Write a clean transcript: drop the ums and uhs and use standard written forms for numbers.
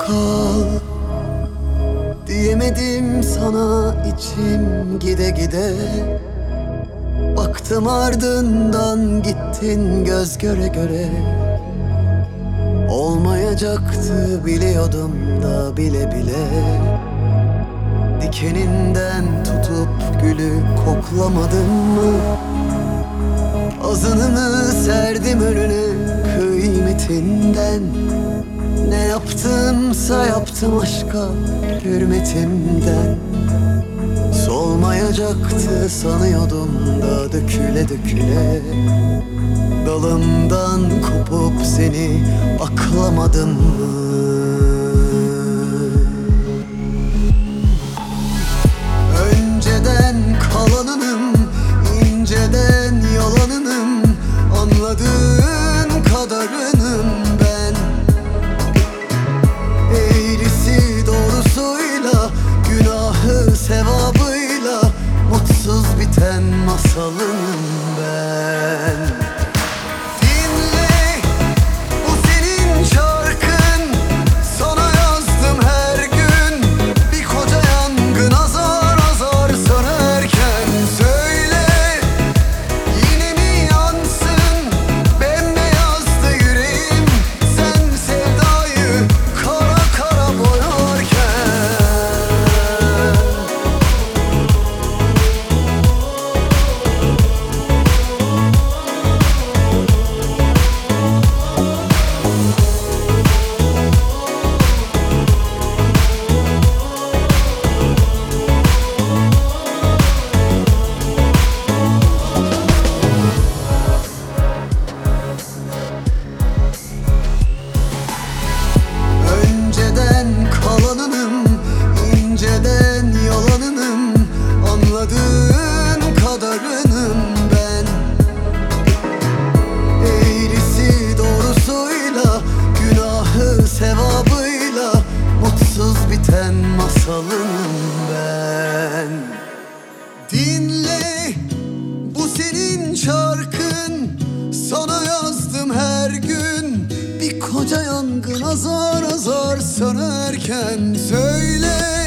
kal diyemedim sana içim gide gide. Baktım ardından gittin göz göre göre. Olmayacaktı biliyordum da bile bile. Dikeninden tutup gülü koklamadın mı? Azını mı serdim önüne kıymetinden? Ne yaptımsa yaptım aşka hürmetimden. Solmayacaktı sanıyordum da döküle döküle. Dalımdan kopup seni aklamadım mı? Önceden kalanınım, inceden yalanınım. Anladığın kadarınım ben. Eğrisi doğrusuyla, günahı sevabıyla mutsuz biten masalım ben. İnceden yalanınım, anladığın kadarınım ben. Eğrisi doğrusuyla, günahı sevabıyla mutsuz biten masalım ben. Dinle, bu senin şarkın, sana yazdım her gün. Bir koca yangın azar azar sönerken söyle.